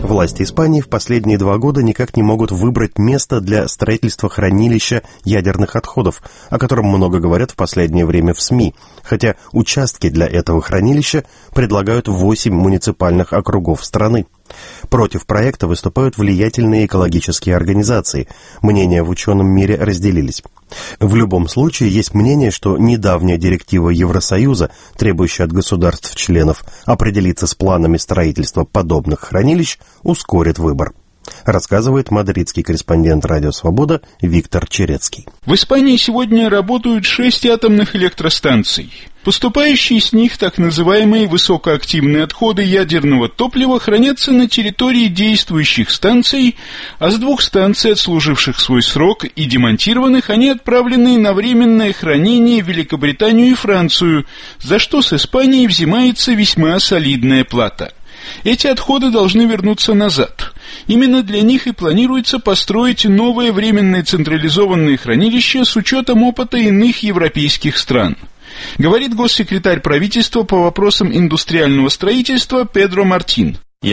Власти Испании в последние 2 года никак не могут выбрать место для строительства хранилища ядерных отходов, о котором много говорят в последнее время в СМИ, хотя участки для этого хранилища предлагают 8 муниципальных округов страны. Против проекта выступают влиятельные экологические организации. Мнения в ученом мире разделились. В любом случае, есть мнение, что недавняя директива Евросоюза, требующая от государств-членов определиться с планами строительства подобных хранилищ, ускорит выбор. Рассказывает мадридский корреспондент «Радио Свобода» Виктор Черецкий. В Испании сегодня работают 6 атомных электростанций. Поступающие с них так называемые высокоактивные отходы ядерного топлива хранятся на территории действующих станций, а с 2 станций, отслуживших свой срок и демонтированных, они отправлены на временное хранение в Великобританию и Францию, за что с Испанией взимается весьма солидная плата. Эти отходы должны вернуться назад. Именно для них и планируется построить новое временное централизованное хранилище с учетом опыта иных европейских стран. Говорит госсекретарь правительства по вопросам индустриального строительства Педро Мартин. Мы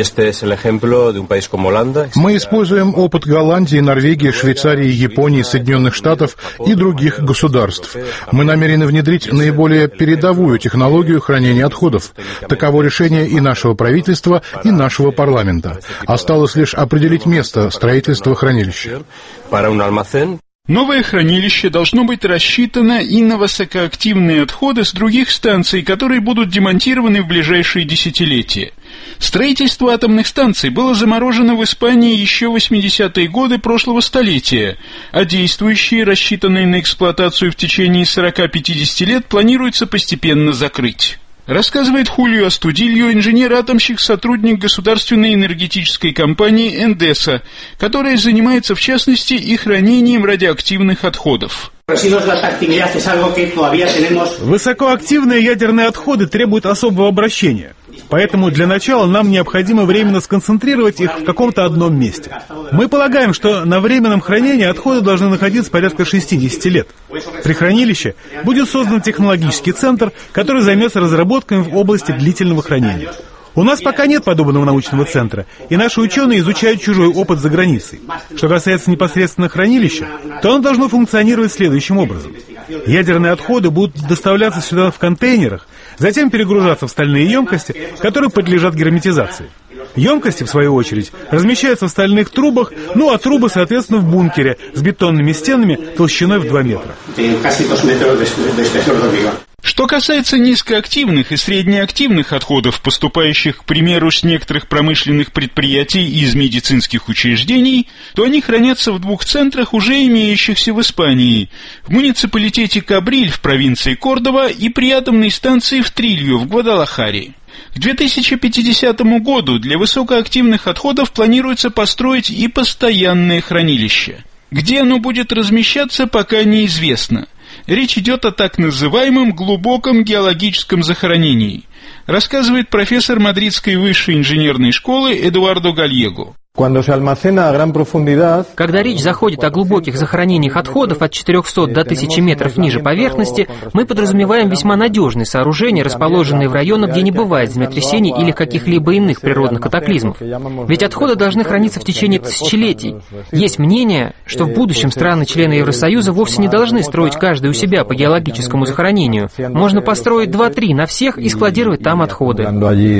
используем опыт Голландии, Норвегии, Швейцарии, Японии, Соединенных Штатов и других государств. Мы намерены внедрить наиболее передовую технологию хранения отходов. Таково решение и нашего правительства, и нашего парламента. Осталось лишь определить место строительства хранилища. Новое хранилище должно быть рассчитано и на высокоактивные отходы с других станций, которые будут демонтированы в ближайшие десятилетия. Строительство атомных станций было заморожено в Испании еще в 80-е годы прошлого столетия, а действующие, рассчитанные на эксплуатацию в течение 40-50 лет, планируется постепенно закрыть. Рассказывает Хулио Астудильо, инженер-атомщик, сотрудник государственной энергетической компании «Эндеса», которая занимается, в частности, и хранением радиоактивных отходов. Высокоактивные ядерные отходы требуют особого обращения. Поэтому для начала нам необходимо временно сконцентрировать их в каком-то одном месте. Мы полагаем, что на временном хранении отходы должны находиться порядка 60 лет. При хранилище будет создан технологический центр, который займется разработками в области длительного хранения. У нас пока нет подобного научного центра, и наши ученые изучают чужой опыт за границей. Что касается непосредственно хранилища, то оно должно функционировать следующим образом. Ядерные отходы будут доставляться сюда в контейнерах, затем перегружаться в стальные емкости, которые подлежат герметизации. Емкости, в свою очередь, размещаются в стальных трубах, ну а трубы, соответственно, в бункере с бетонными стенами толщиной в 2 метра. Что касается низкоактивных и среднеактивных отходов, поступающих, к примеру, с некоторых промышленных предприятий и из медицинских учреждений, то они хранятся в 2 центрах, уже имеющихся в Испании: в муниципалитете Кабриль в провинции Кордова и при атомной станции в Трильо в Гвадалахаре. К 2050 году для высокоактивных отходов планируется построить и постоянное хранилище. Где оно будет размещаться, пока неизвестно. Речь идет о так называемом глубоком геологическом захоронении, рассказывает профессор Мадридской высшей инженерной школы Эдуардо Гальего. Когда речь заходит о глубоких захоронениях отходов от 400 до 1000 метров ниже поверхности, мы подразумеваем весьма надежные сооружения, расположенные в районах, где не бывает землетрясений или каких-либо иных природных катаклизмов. Ведь отходы должны храниться в течение тысячелетий. Есть мнение, что в будущем страны-члены Евросоюза вовсе не должны строить каждый у себя по геологическому захоронению. Можно построить 2-3 на всех и складировать там отходы.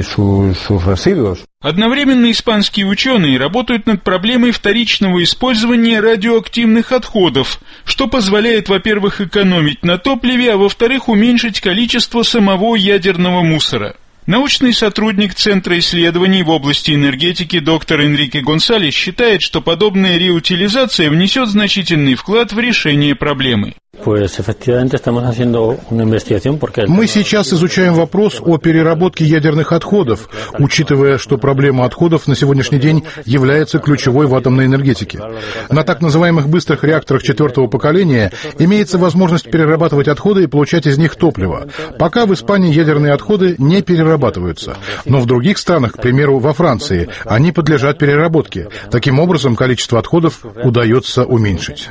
Одновременно испанские ученые работают над проблемой вторичного использования радиоактивных отходов, что позволяет, во-первых, экономить на топливе, а во-вторых, уменьшить количество самого ядерного мусора. Научный сотрудник Центра исследований в области энергетики доктор Энрике Гонсалес считает, что подобная реутилизация внесет значительный вклад в решение проблемы. Мы сейчас изучаем вопрос о переработке ядерных отходов, учитывая, что проблема отходов на сегодняшний день является ключевой в атомной энергетике. На так называемых быстрых реакторах 4-го поколения имеется возможность перерабатывать отходы и получать из них топливо. Пока в Испании ядерные отходы не перерабатываются, но в других странах, к примеру, во Франции, они подлежат переработке. Таким образом, количество отходов удается уменьшить.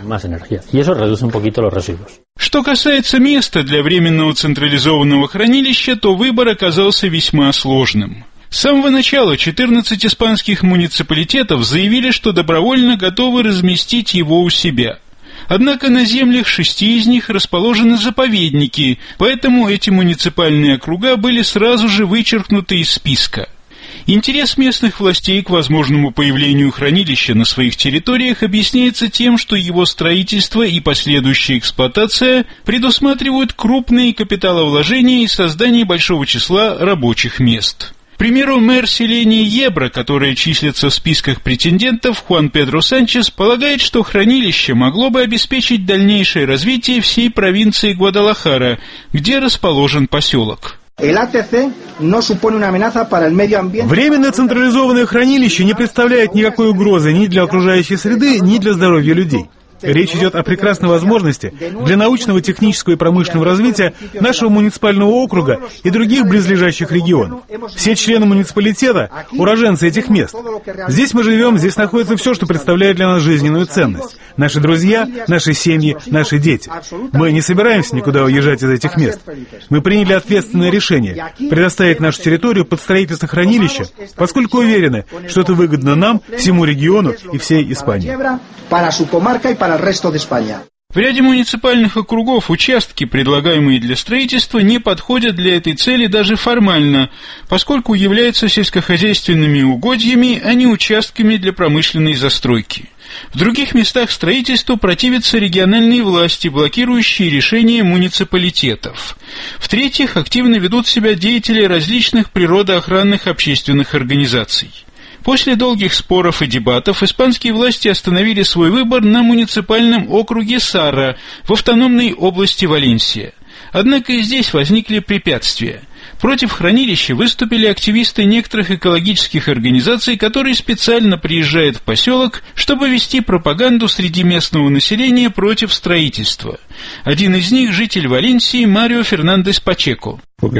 Что касается места для временного централизованного хранилища, то выбор оказался весьма сложным. С самого начала 14 испанских муниципалитетов заявили, что добровольно готовы разместить его у себя. Однако на землях 6 из них расположены заповедники, поэтому эти муниципальные округа были сразу же вычеркнуты из списка. Интерес местных властей к возможному появлению хранилища на своих территориях объясняется тем, что его строительство и последующая эксплуатация предусматривают крупные капиталовложения и создание большого числа рабочих мест. К примеру, мэр селения Ебра, которое числится в списках претендентов, Хуан Педро Санчес, полагает, что хранилище могло бы обеспечить дальнейшее развитие всей провинции Гвадалахара, где расположен поселок. Временное централизованное хранилище не представляет никакой угрозы ни для окружающей среды, ни для здоровья людей. Речь идет о прекрасной возможности для научного, технического и промышленного развития нашего муниципального округа и других близлежащих регионов. Все члены муниципалитета – уроженцы этих мест. Здесь мы живем, здесь находится все, что представляет для нас жизненную ценность. Наши друзья, наши семьи, наши дети. Мы не собираемся никуда уезжать из этих мест. Мы приняли ответственное решение – предоставить нашу территорию под строительство хранилища, поскольку уверены, что это выгодно нам, всему региону и всей Испании. В ряде муниципальных округов участки, предлагаемые для строительства, не подходят для этой цели даже формально, поскольку являются сельскохозяйственными угодьями, а не участками для промышленной застройки. В других местах строительству противятся региональные власти, блокирующие решения муниципалитетов. В-третьих, активно ведут себя деятели различных природоохранных общественных организаций. После долгих споров и дебатов испанские власти остановили свой выбор на муниципальном округе Сара в автономной области Валенсия. Однако и здесь возникли препятствия. Против хранилища выступили активисты некоторых экологических организаций, которые специально приезжают в поселок, чтобы вести пропаганду среди местного населения против строительства. Один из них – житель Валенсии Марио Фернандес Пачеко.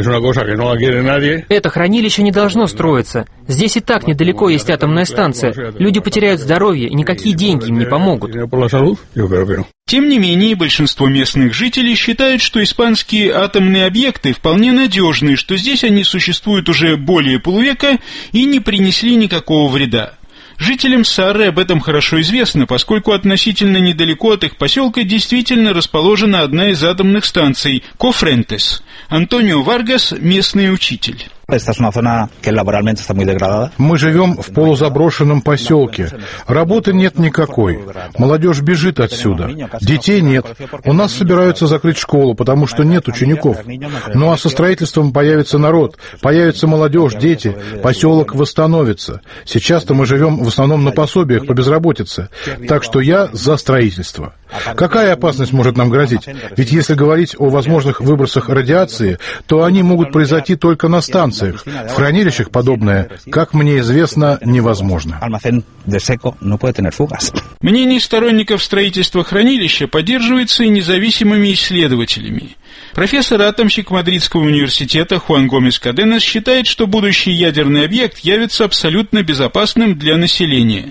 Это хранилище не должно строиться. Здесь и так недалеко есть атомная станция. Люди потеряют здоровье, и никакие деньги им не помогут. Тем не менее, большинство местных жителей считают, что испанские атомные объекты вполне надежны, что здесь они существуют уже более полувека и не принесли никакого вреда. Жителям Сары об этом хорошо известно, поскольку относительно недалеко от их поселка действительно расположена одна из атомных станций – Кофрентес. Антонио Варгас – местный учитель. Мы живем в полузаброшенном поселке. Работы нет никакой. Молодежь бежит отсюда. Детей нет. У нас собираются закрыть школу, потому что нет учеников. Ну а со строительством появится народ, появится молодежь, дети. Поселок восстановится. Сейчас-то мы живем в основном на пособиях по безработице. Так что я за строительство. Какая опасность может нам грозить? Ведь если говорить о возможных выбросах радиации, то они могут произойти только на станциях. В хранилищах подобное, как мне известно, невозможно. Мнение сторонников строительства хранилища поддерживается и независимыми исследователями. Профессор-атомщик Мадридского университета Хуан Гомес Каденас считает, что будущий ядерный объект явится абсолютно безопасным для населения.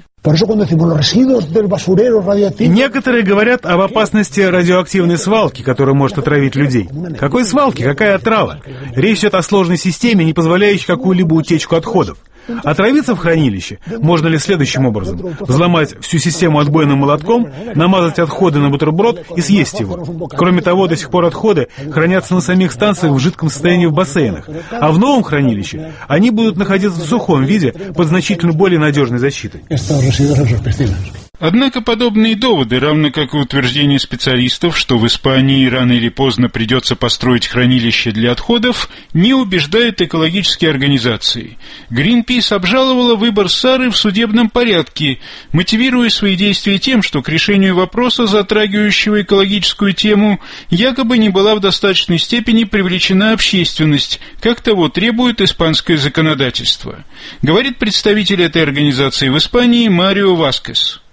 Некоторые говорят об опасности радиоактивной свалки, которая может отравить людей. Какой свалки? Какая отрава? Речь идет о сложной системе, не позволяющей какую-либо утечку отходов. Отравиться в хранилище можно ли следующим образом: взломать всю систему отбойным молотком, намазать отходы на бутерброд и съесть его. Кроме того, до сих пор отходы хранятся на самих станциях в жидком состоянии в бассейнах, а в новом хранилище они будут находиться в сухом виде под значительно более надежной защитой. Однако подобные доводы, равно как и утверждения специалистов, что в Испании рано или поздно придется построить хранилище для отходов, не убеждают экологические организации. Greenpeace обжаловала выбор Сары в судебном порядке, мотивируя свои действия тем, что к решению вопроса, затрагивающего экологическую тему, якобы не была в достаточной степени привлечена общественность, как того требует испанское законодательство. Говорит представитель этой организации в Испании Марио Васкес.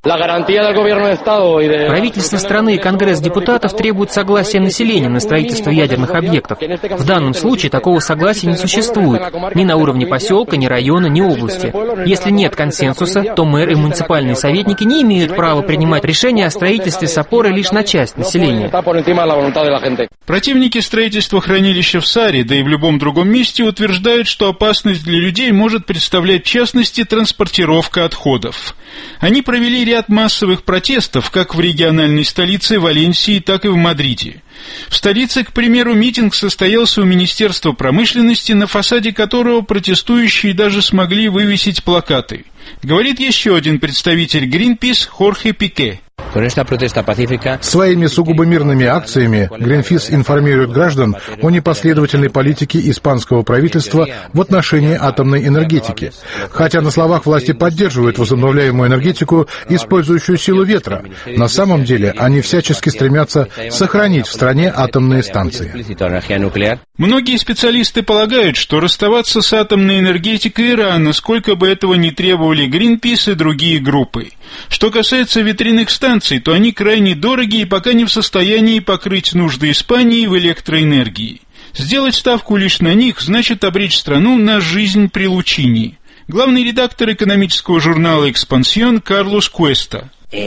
Правительство страны и Конгресс депутатов требуют согласия населения на строительство ядерных объектов. В данном случае такого согласия не существует ни на уровне поселка, ни района, ни области. Если нет консенсуса, то мэр и муниципальные советники не имеют права принимать решения о строительстве с опорой лишь на часть населения. Противники строительства хранилища в Сааре, да и в любом другом месте, утверждают, что опасность для людей может представлять в частности транспортировка отходов. Они провели ряд массовых протестов как в региональной столице Валенсии, так и в Мадриде. В столице, к примеру, митинг состоялся у Министерства промышленности, на фасаде которого протестующие даже смогли вывесить плакаты. Говорит еще один представитель Greenpeace Хорхе Пике. Своими сугубо мирными акциями Greenpeace информирует граждан о непоследовательной политике испанского правительства в отношении атомной энергетики. Хотя на словах власти поддерживают возобновляемую энергетику, использующую силу ветра, на самом деле они всячески стремятся сохранить в стране атомные станции. Многие специалисты полагают, что расставаться с атомной энергетикой рано, сколько бы этого ни требовали Greenpeace и другие группы. Что касается ветряных станций, то они крайне дороги и пока не в состоянии покрыть нужды Испании в электроэнергии. Сделать ставку лишь на них значит обречь страну на жизнь при лучине. Главный редактор экономического журнала «Экспансион» Карлос Куэста.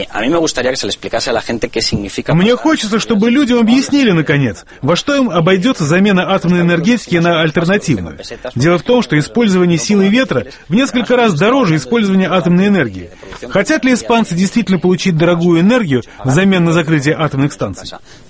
Мне хочется, чтобы людям объяснили, наконец, во что им обойдется замена атомной энергетики на альтернативную. Дело в том, что использование силы ветра в несколько раз дороже использования атомной энергии. Хотят ли испанцы действительно получить дорогую энергию взамен на закрытие атомных станций?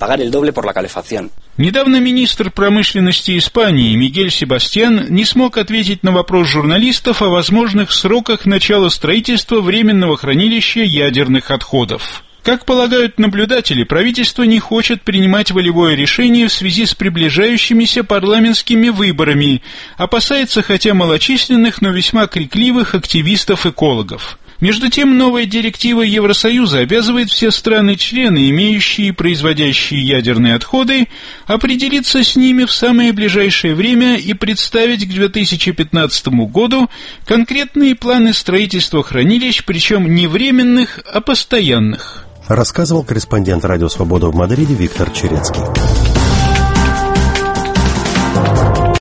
Недавно министр промышленности Испании Мигель Себастьян не смог ответить на вопрос журналистов о возможных сроках начала строительства временного хранилища ядерных отходов. Как полагают наблюдатели, правительство не хочет принимать волевое решение в связи с приближающимися парламентскими выборами, опасается хотя малочисленных, но весьма крикливых активистов-экологов. Между тем, новая директива Евросоюза обязывает все страны-члены, имеющие и производящие ядерные отходы, определиться с ними в самое ближайшее время и представить к 2015 году конкретные планы строительства хранилищ, причем не временных, а постоянных. Рассказывал корреспондент «Радио Свобода» в Мадриде Виктор Черецкий.